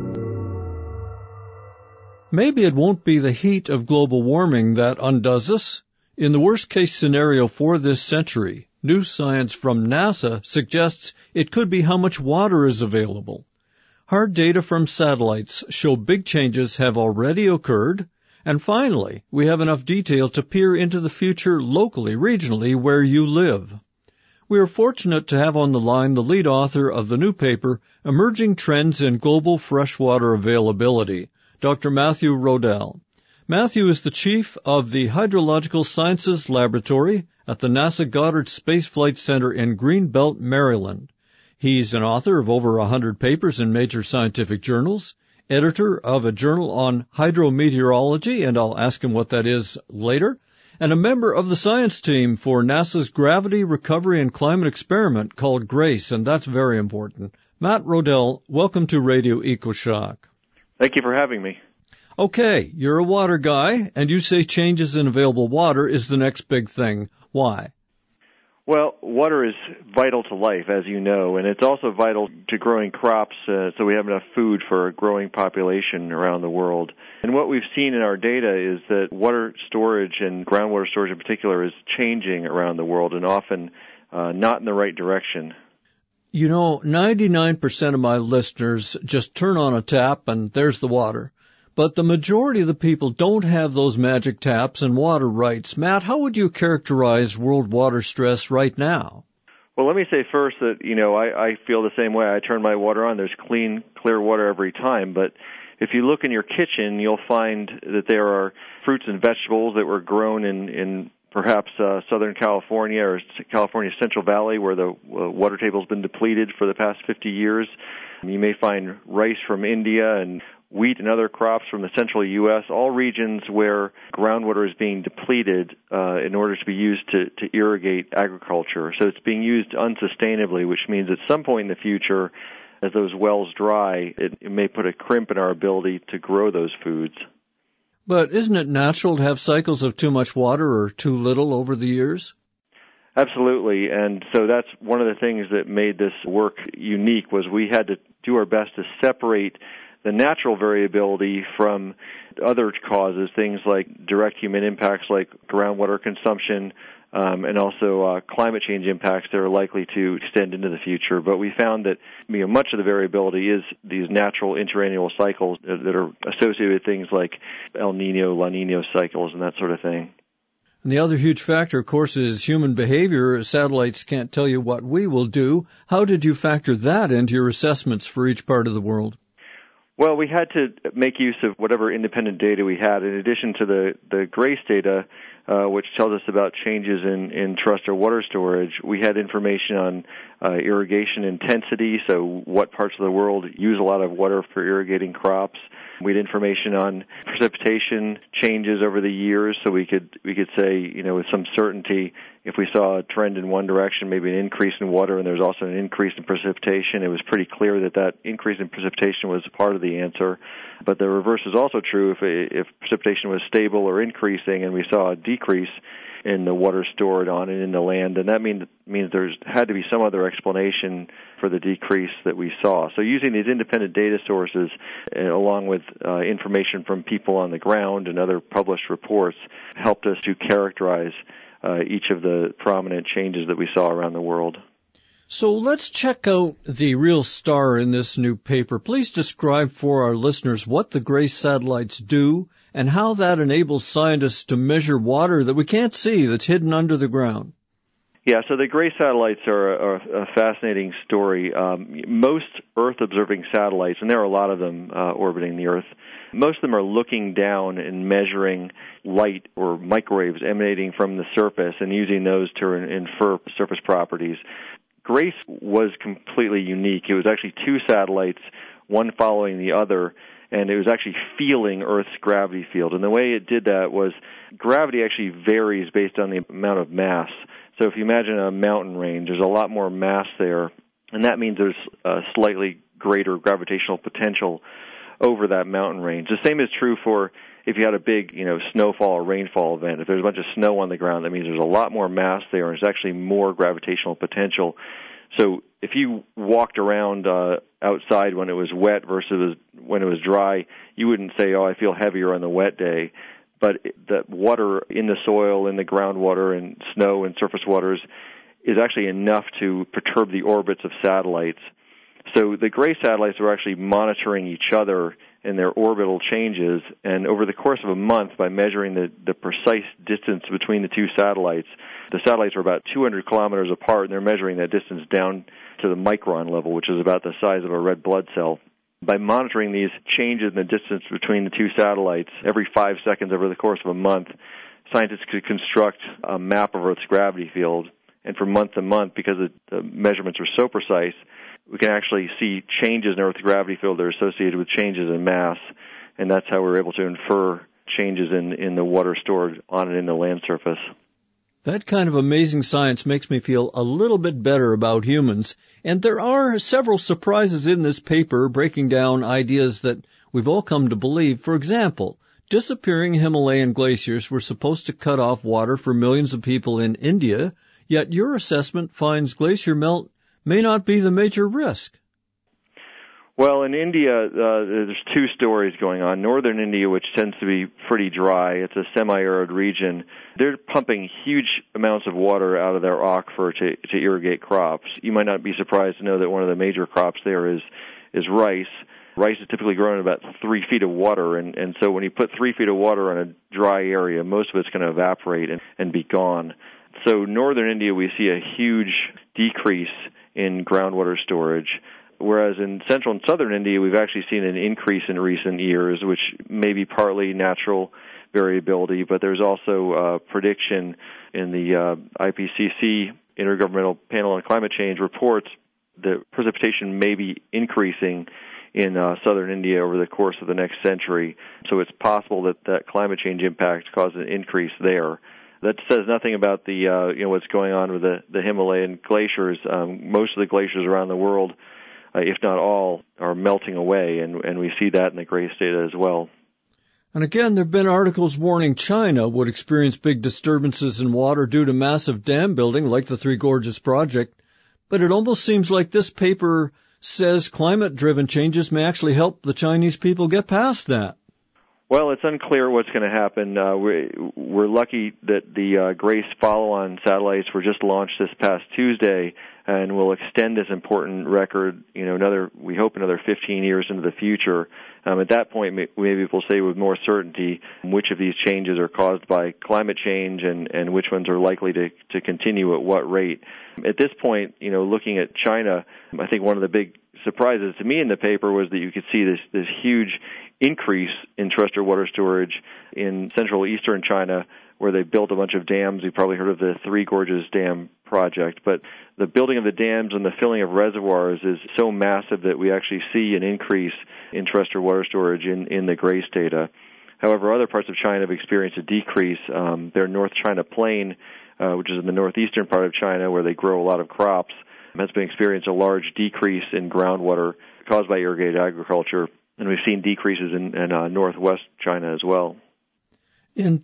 Maybe it won't be the heat of global warming that undoes us. In the worst-case scenario for this century, new science from NASA suggests it could be how much water is available. Hard data from satellites show big changes have already occurred. And finally, we have enough detail to peer into the future locally, regionally, where you live. We are fortunate to have on the line the lead author of the new paper, Emerging Trends in Global Freshwater Availability, Dr. Matthew Rodell. Matthew is the chief of the Hydrological Sciences Laboratory at the NASA Goddard Space Flight Center in Greenbelt, Maryland. He's an author of over 100 papers in major scientific journals, editor of a journal on hydrometeorology, and I'll ask him what that is later, and a member of the science team for NASA's Gravity Recovery and Climate Experiment called GRACE, and that's very important. Matt Rodell, welcome to Radio EcoShock. Thank you for having me. Okay, you're a water guy, and you say changes in available water is the next big thing. Why? Well, water is vital to life, as you know, and it's also vital to growing crops so we have enough food for a growing population around the world. And what we've seen in our data is that water storage and groundwater storage in particular is changing around the world and often not in the right direction. 99% of my listeners just turn on a tap and there's the water. But the majority of the people don't have those magic taps and water rights. Matt, how would you characterize world water stress right now? Well, let me say first that, I feel the same way. I turn my water on. There's clean, clear water every time. But if you look in your kitchen, you'll find that there are fruits and vegetables that were grown in perhaps Southern California or California's Central Valley where the water table's been depleted for the past 50 years. You may find rice from India and wheat and other crops from the central U.S., all regions where groundwater is being depleted in order to be used to irrigate agriculture. So it's being used unsustainably, which means at some point in the future, as those wells dry, it may put a crimp in our ability to grow those foods. But isn't it natural to have cycles of too much water or too little over the years? Absolutely, and so that's one of the things that made this work unique was we had to do our best to separate the natural variability from other causes, things like direct human impacts like groundwater consumption and also climate change impacts that are likely to extend into the future. But we found that much of the variability is these natural interannual cycles that are associated with things like El Nino, La Nino cycles and that sort of thing. And the other huge factor, of course, is human behavior. Satellites can't tell you what we will do. How did you factor that into your assessments for each part of the world? Well, we had to make use of whatever independent data we had. In addition to the GRACE data, which tells us about changes in terrestrial water storage, we had information on irrigation intensity, so what parts of the world use a lot of water for irrigating crops. We had information on precipitation changes over the years, so we could say, with some certainty, if we saw a trend in one direction, maybe an increase in water, and there's also an increase in precipitation, it was pretty clear that increase in precipitation was part of the answer. But the reverse is also true. If precipitation was stable or increasing, and we saw a decrease in the water stored on and in the land, and that means there's had to be some other explanation for the decrease that we saw. So using these independent data sources, along with information from people on the ground and other published reports, helped us to characterize each of the prominent changes that we saw around the world. So let's check out the real star in this new paper. Please describe for our listeners what the GRACE satellites do and how that enables scientists to measure water that we can't see that's hidden under the ground. Yeah, so the GRACE satellites are a fascinating story. Most Earth-observing satellites, and there are a lot of them orbiting the Earth, most of them are looking down and measuring light or microwaves emanating from the surface and using those to infer surface properties. GRACE was completely unique. It was actually two satellites, one following the other, and it was actually feeling Earth's gravity field. And the way it did that was gravity actually varies based on the amount of mass. So if you imagine a mountain range, there's a lot more mass there, and that means there's a slightly greater gravitational potential over that mountain range. The same is true for if you had a big, snowfall or rainfall event. If there's a bunch of snow on the ground, that means there's a lot more mass there, and there's actually more gravitational potential. So if you walked around outside when it was wet versus when it was dry, you wouldn't say, I feel heavier on the wet day. But the water in the soil, in the groundwater, and snow and surface waters is actually enough to perturb the orbits of satellites. So the GRACE satellites were actually monitoring each other and their orbital changes, and over the course of a month, by measuring the precise distance between the two satellites, the satellites were about 200 kilometers apart, and they're measuring that distance down to the micron level, which is about the size of a red blood cell. By monitoring these changes in the distance between the two satellites every 5 seconds over the course of a month, scientists could construct a map of Earth's gravity field, and from month to month, because the measurements are so precise, we can actually see changes in Earth's gravity field that are associated with changes in mass, and that's how we're able to infer changes in the water stored on and in the land surface. That kind of amazing science makes me feel a little bit better about humans, and there are several surprises in this paper breaking down ideas that we've all come to believe. For example, disappearing Himalayan glaciers were supposed to cut off water for millions of people in India, yet your assessment finds glacier melt may not be the major risk. Well, in India, there's two stories going on. Northern India, which tends to be pretty dry, it's a semi-arid region. They're pumping huge amounts of water out of their aquifer to irrigate crops. You might not be surprised to know that one of the major crops there is rice. Rice is typically grown in about 3 feet of water, and so when you put 3 feet of water on a dry area, most of it's going to evaporate and be gone. So northern India, we see a huge decrease in groundwater storage, whereas in central and southern India, we've actually seen an increase in recent years, which may be partly natural variability, but there's also prediction in the IPCC, Intergovernmental Panel on Climate Change, reports that precipitation may be increasing in southern India over the course of the next century. So it's possible that climate change impact caused an increase there. That says nothing about the what's going on with the Himalayan glaciers. Most of the glaciers around the world, if not all, are melting away, and we see that in the GRACE data as well. And again, there have been articles warning China would experience big disturbances in water due to massive dam building like the Three Gorges Project. But it almost seems like this paper says climate-driven changes may actually help the Chinese people get past that. Well, it's unclear what's going to happen. We're lucky that the GRACE follow-on satellites were just launched this past Tuesday, and will extend this important record, we hope another 15 years into the future. At that point, maybe we'll say with more certainty which of these changes are caused by climate change and which ones are likely to continue at what rate. At this point, looking at China, I think one of the big surprises to me in the paper was that you could see this huge increase in terrestrial water storage in central eastern China, where they built a bunch of dams. You've probably heard of the Three Gorges Dam project, but the building of the dams and the filling of reservoirs is so massive that we actually see an increase in terrestrial water storage in the GRACE data. However, other parts of China have experienced a decrease. Their North China Plain, which is in the northeastern part of China where they grow a lot of crops, has been experiencing a large decrease in groundwater caused by irrigated agriculture, and we've seen decreases in northwest China as well. In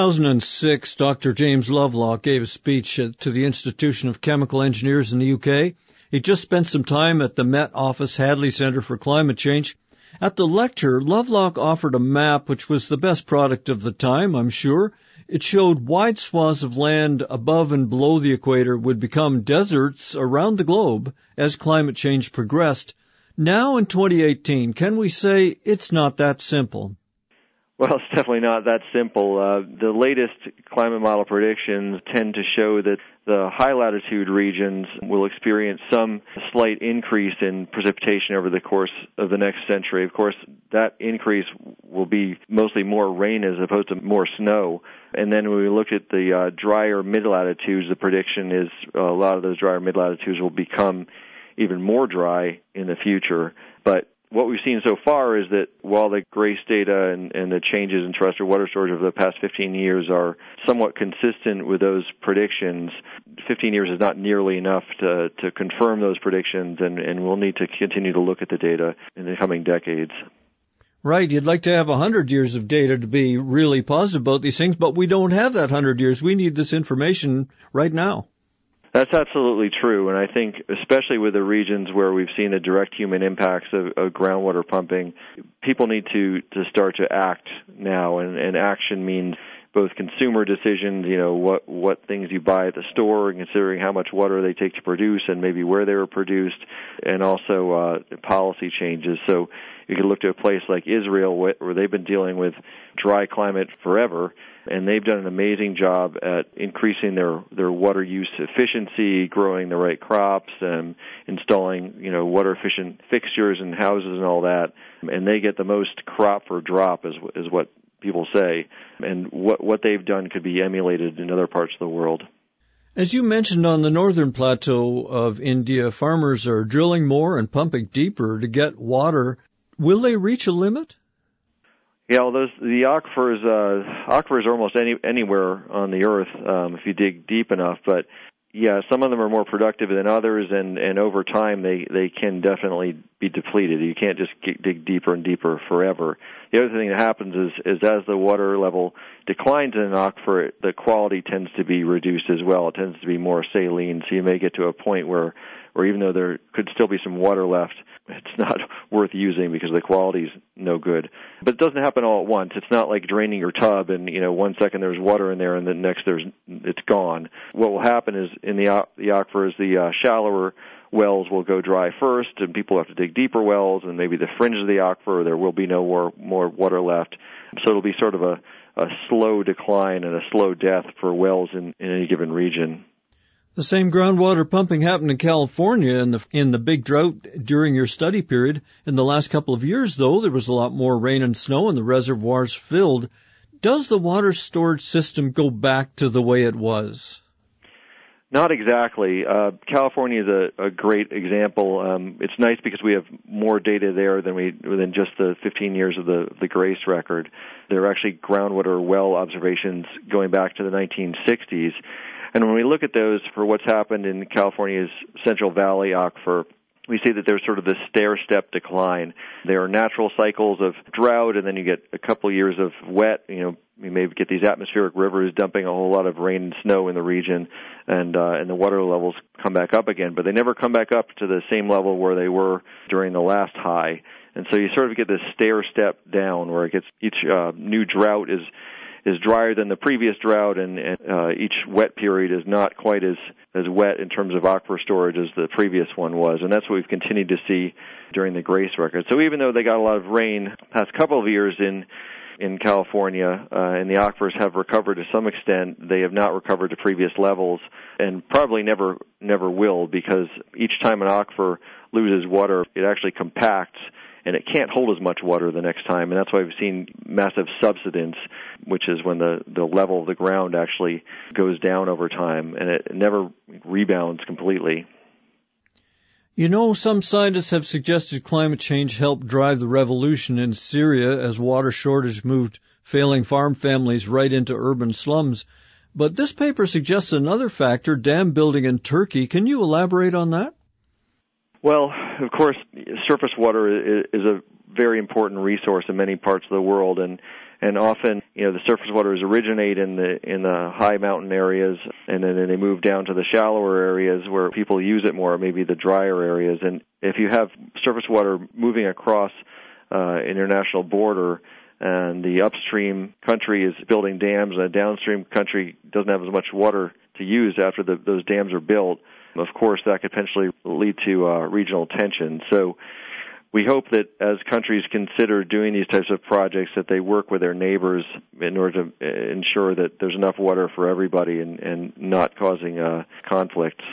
2006, Dr. James Lovelock gave a speech to the Institution of Chemical Engineers in the UK. He just spent some time at the Met Office Hadley Center for Climate Change. At the lecture, Lovelock offered a map which was the best product of the time, I'm sure. It showed wide swaths of land above and below the equator would become deserts around the globe as climate change progressed. Now in 2018, can we say it's not that simple? Well, it's definitely not that simple. The latest climate model predictions tend to show that the high-latitude regions will experience some slight increase in precipitation over the course of the next century. Of course, that increase will be mostly more rain as opposed to more snow. And then when we look at the drier mid-latitudes, the prediction is a lot of those drier mid-latitudes will become even more dry in the future. But what we've seen so far is that while the GRACE data and the changes in terrestrial water storage over the past 15 years are somewhat consistent with those predictions, 15 years is not nearly enough to confirm those predictions, and we'll need to continue to look at the data in the coming decades. Right, you'd like to have 100 years of data to be really positive about these things, but we don't have that 100 years. We need this information right now. That's absolutely true, and I think especially with the regions where we've seen the direct human impacts of groundwater pumping, people need to start to act now, and action means both consumer decisions, what things you buy at the store, and considering how much water they take to produce and maybe where they were produced, and also policy changes. So you could look to a place like Israel where they've been dealing with dry climate forever, and they've done an amazing job at increasing their water use efficiency, growing the right crops, and installing water-efficient fixtures and houses and all that, and they get the most crop for drop, is what people say, and what they've done could be emulated in other parts of the world. As you mentioned, on the northern plateau of India, farmers are drilling more and pumping deeper to get water. Will they reach a limit? Yeah, well, the aquifers are almost anywhere on the earth if you dig deep enough. But yeah, some of them are more productive than others, and over time they can definitely be depleted. You can't just dig deeper and deeper forever. The other thing that happens is as the water level declines in an aquifer, the quality tends to be reduced as well. It tends to be more saline, so you may get to a point where even though there could still be some water left, it's not worth using because the quality's no good. But it doesn't happen all at once. It's not like draining your tub and, 1 second there's water in there and the next it's gone. What will happen is in the aquifers, the shallower wells will go dry first, and people have to dig deeper wells, and maybe the fringe of the aquifer, there will be no more water left. So it'll be sort of a slow decline and a slow death for wells in any given region. The same groundwater pumping happened in California in the big drought during your study period. In the last couple of years, though, there was a lot more rain and snow and the reservoirs filled. Does the water storage system go back to the way it was? Not exactly. California is a great example. It's nice because we have more data there than just the 15 years of the GRACE record. There are actually groundwater well observations going back to the 1960s. And when we look at those for what's happened in California's Central Valley aquifer, we see that there's sort of this stair-step decline. There are natural cycles of drought, and then you get a couple years of wet. You may get these atmospheric rivers dumping a whole lot of rain and snow in the region, and the water levels come back up again. But they never come back up to the same level where they were during the last high. And so you sort of get this stair step down where it gets each new drought is drier than the previous drought, and each wet period is not quite as wet in terms of aquifer storage as the previous one was. And that's what we've continued to see during the Grace record. So even though they got a lot of rain the past couple of years in California, and the aquifers have recovered to some extent, they have not recovered to previous levels, and probably never will, because each time an aquifer loses water, it actually compacts, and it can't hold as much water the next time, and that's why we've seen massive subsidence, which is when the level of the ground actually goes down over time, and it never rebounds completely. You know, some scientists have suggested climate change helped drive the revolution in Syria as water shortage moved failing farm families right into urban slums. But this paper suggests another factor, dam building in Turkey. Can you elaborate on that? Well, of course, surface water is a very important resource in many parts of the world, and often, the surface waters originate in the high mountain areas, and then they move down to the shallower areas where people use it more, maybe the drier areas. And if you have surface water moving across an international border, and the upstream country is building dams, and the downstream country doesn't have as much water to use after those dams are built, of course, that could potentially lead to regional tension. So we hope that as countries consider doing these types of projects, that they work with their neighbors in order to ensure that there's enough water for everybody and not causing conflicts.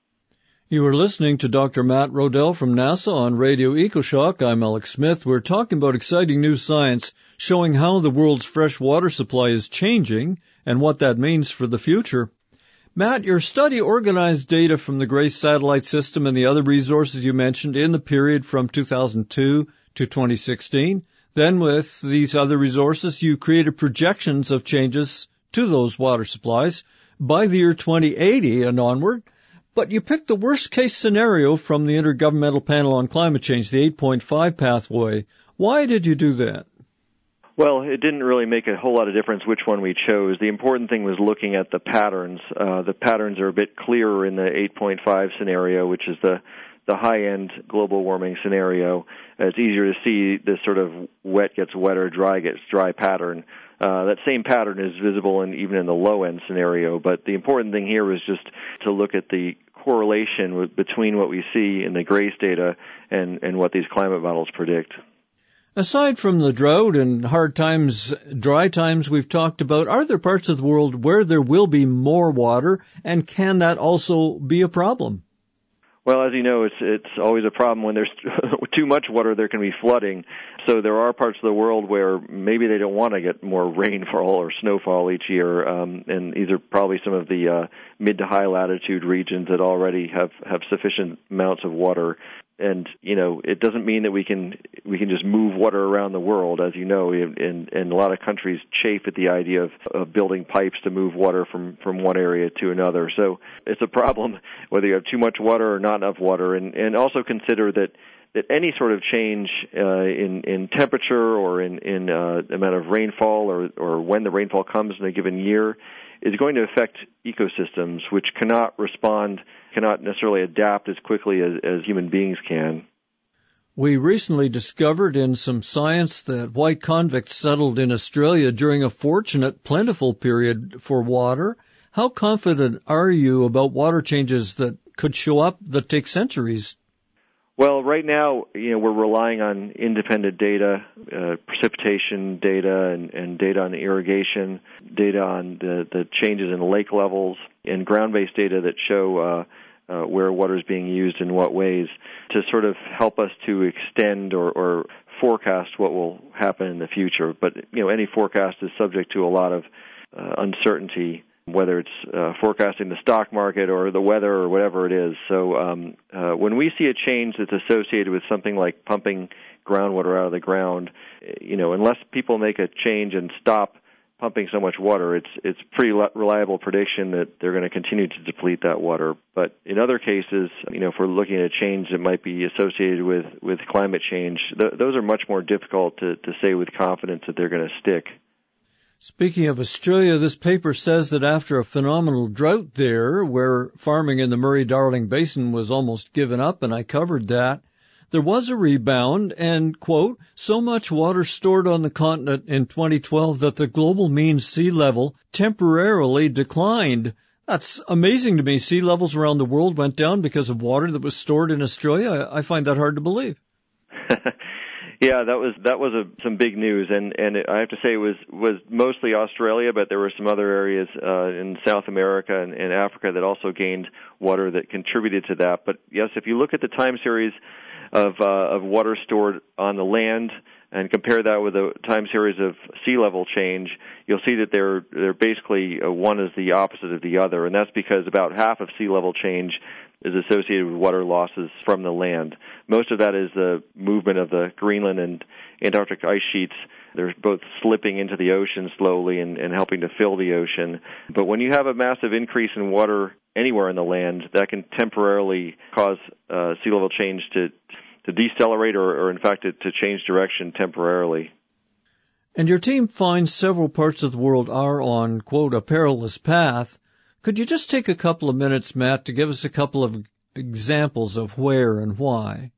You are listening to Dr. Matt Rodell from NASA on Radio EcoShock. I'm Alex Smith. We're talking about exciting new science showing how the world's fresh water supply is changing and what that means for the future. Matt, your study organized data from the GRACE satellite system and the other resources you mentioned in the period from 2002 to 2016. Then with these other resources, you created projections of changes to those water supplies by the year 2080 and onward. But you picked the worst-case scenario from the Intergovernmental Panel on Climate Change, the 8.5 pathway. Why did you do that? Well, it didn't really make a whole lot of difference which one we chose. The important thing was looking at the patterns. The patterns are a bit clearer in the 8.5 scenario, which is the high-end global warming scenario. It's easier to see this sort of wet gets wetter, dry gets dry pattern. That same pattern is visible even in the low-end scenario, but the important thing here was just to look at the correlation between what we see in the GRACE data and what these climate models predict. Aside from the drought and hard times, dry times we've talked about, are there parts of the world where there will be more water, and can that also be a problem? Well, as you know, it's always a problem when there's too much water. There can be flooding. So there are parts of the world where maybe they don't want to get more rainfall or snowfall each year, and these are probably some of the mid to high latitude regions that already have sufficient amounts of water. And it doesn't mean that we can just move water around the world, as you know, and a lot of countries chafe at the idea of building pipes to move water from one area to another. So it's a problem whether you have too much water or not enough water, and also consider that any sort of change in temperature or in amount of rainfall or when the rainfall comes in a given year is going to affect ecosystems, which cannot necessarily adapt as quickly as human beings can. We recently discovered in some science that white convicts settled in Australia during a fortunate, plentiful period for water. How confident are you about water changes that could show up that take centuries? Well, right now, we're relying on independent data, precipitation data, and data on irrigation, data on the changes in lake levels, and ground-based data that show where water is being used in what ways to sort of help us to extend or forecast what will happen in the future. But, any forecast is subject to a lot of uncertainty, whether it's forecasting the stock market or the weather or whatever it is. So when we see a change that's associated with something like pumping groundwater out of the ground, unless people make a change and stop pumping so much water, it's pretty reliable prediction that they're going to continue to deplete that water. But in other cases, if we're looking at a change that might be associated with climate change, those are much more difficult to say with confidence that they're going to stick. Speaking of Australia, this paper says that after a phenomenal drought there, where farming in the Murray-Darling Basin was almost given up, and I covered that, there was a rebound and, quote, so much water stored on the continent in 2012 that the global mean sea level temporarily declined. That's amazing to me. Sea levels around the world went down because of water that was stored in Australia. I find that hard to believe. Yeah, that was some big news, and I have to say it was mostly Australia, but there were some other areas in South America and Africa that also gained water that contributed to that. But yes, if you look at the time series of water stored on the land and compare that with the time series of sea level change, you'll see that they're basically one is the opposite of the other, and that's because about half of sea level change is associated with water losses from the land. Most of that is the movement of the Greenland and Antarctic ice sheets. They're both slipping into the ocean slowly and helping to fill the ocean. But when you have a massive increase in water anywhere in the land, that can temporarily cause sea level change to decelerate or in fact, to change direction temporarily. And your team finds several parts of the world are on, quote, a perilous path. Could you just take a couple of minutes, Matt, to give us a couple of examples of where and why?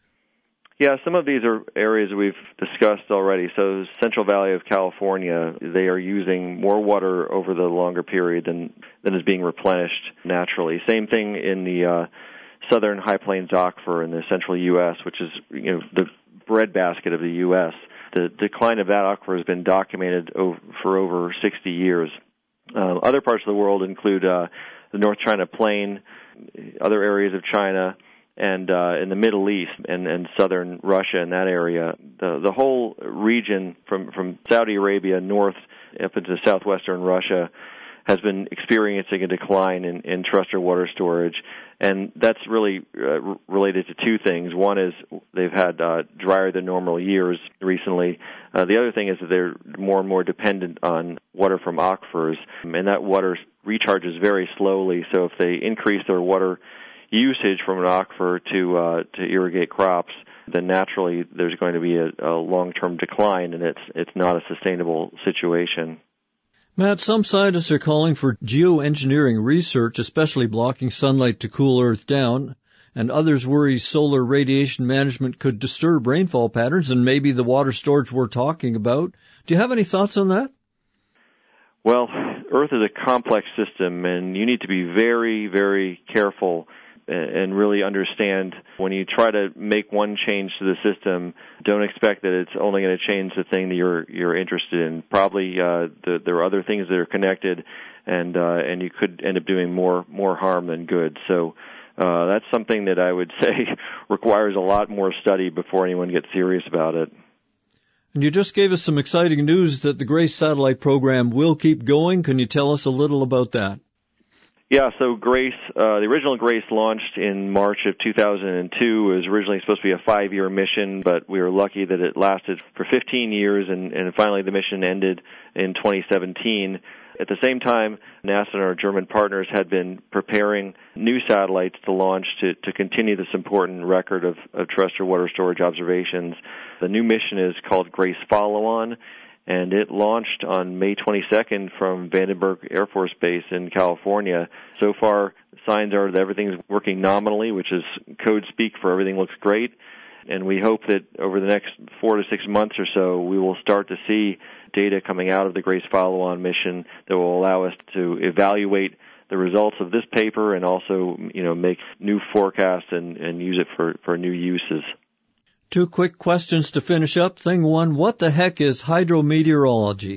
Yeah, some of these are areas we've discussed already. So Central Valley of California, they are using more water over the longer period than is being replenished naturally. Same thing in the southern High Plains Aquifer in the central U.S., which is the breadbasket of the U.S. The decline of that aquifer has been documented for over 60 years. Other parts of the world include the North China Plain, other areas of China, and in the Middle East and southern Russia and that area. The whole region from Saudi Arabia north up into southwestern Russia has been experiencing a decline in terrestrial water storage, and that's really related to two things. One is they've had drier than normal years recently. The other thing is that they're more and more dependent on water from aquifers, and that water recharges very slowly. So if they increase their water usage from an aquifer to irrigate crops, then naturally there's going to be a long-term decline, and it's not a sustainable situation. Matt, some scientists are calling for geoengineering research, especially blocking sunlight to cool Earth down, and others worry solar radiation management could disturb rainfall patterns and maybe the water storage we're talking about. Do you have any thoughts on that? Well, Earth is a complex system, and you need to be very, very careful and really understand when you try to make one change to the system, don't expect that it's only going to change the thing that you're interested in. Probably there are other things that are connected, and you could end up doing more harm than good. So that's something that I would say requires a lot more study before anyone gets serious about it. And you just gave us some exciting news that the GRACE satellite program will keep going. Can you tell us a little about that? Yeah, so GRACE, the original GRACE launched in March of 2002. It was originally supposed to be a 5-year mission, but we were lucky that it lasted for 15 years, and finally the mission ended in 2017. At the same time, NASA and our German partners had been preparing new satellites to launch to continue this important record of terrestrial water storage observations. The new mission is called GRACE Follow-On, and it launched on May 22nd from Vandenberg Air Force Base in California. So far, signs are that everything's working nominally, which is code speak for everything looks great. And we hope that over the next 4 to 6 months or so, we will start to see data coming out of the GRACE Follow-On mission that will allow us to evaluate the results of this paper and also, make new forecasts and use it for new uses. 2 quick questions to finish up. Thing 1, what the heck is hydrometeorology?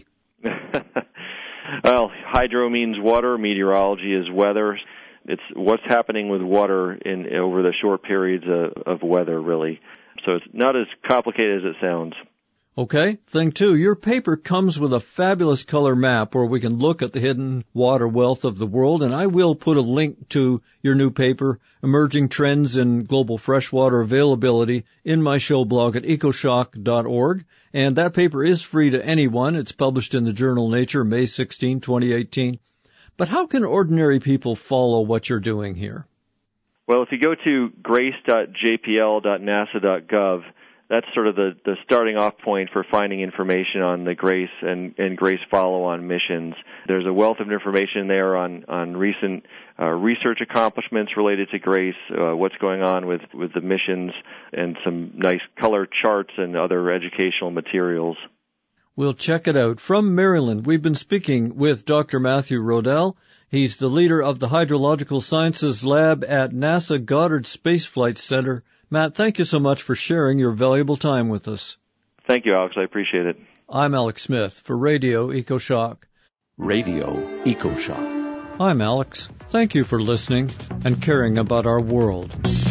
Well, hydro means water, meteorology is weather. It's what's happening with water over the short periods of weather, really. So it's not as complicated as it sounds. Okay. Thing 2, your paper comes with a fabulous color map where we can look at the hidden water wealth of the world, and I will put a link to your new paper, Emerging Trends in Global Freshwater Availability, in my show blog at ecoshock.org. And that paper is free to anyone. It's published in the journal Nature, May 16, 2018. But how can ordinary people follow what you're doing here? Well, if you go to grace.jpl.nasa.gov, that's sort of the starting off point for finding information on the GRACE and GRACE follow-on missions. There's a wealth of information there on recent research accomplishments related to GRACE, what's going on with the missions, and some nice color charts and other educational materials. We'll check it out. From Maryland, we've been speaking with Dr. Matthew Rodell. He's the leader of the Hydrological Sciences Lab at NASA Goddard Space Flight Center. Matt, thank you so much for sharing your valuable time with us. Thank you, Alex. I appreciate it. I'm Alex Smith for Radio EcoShock. Radio EcoShock. I'm Alex. Thank you for listening and caring about our world.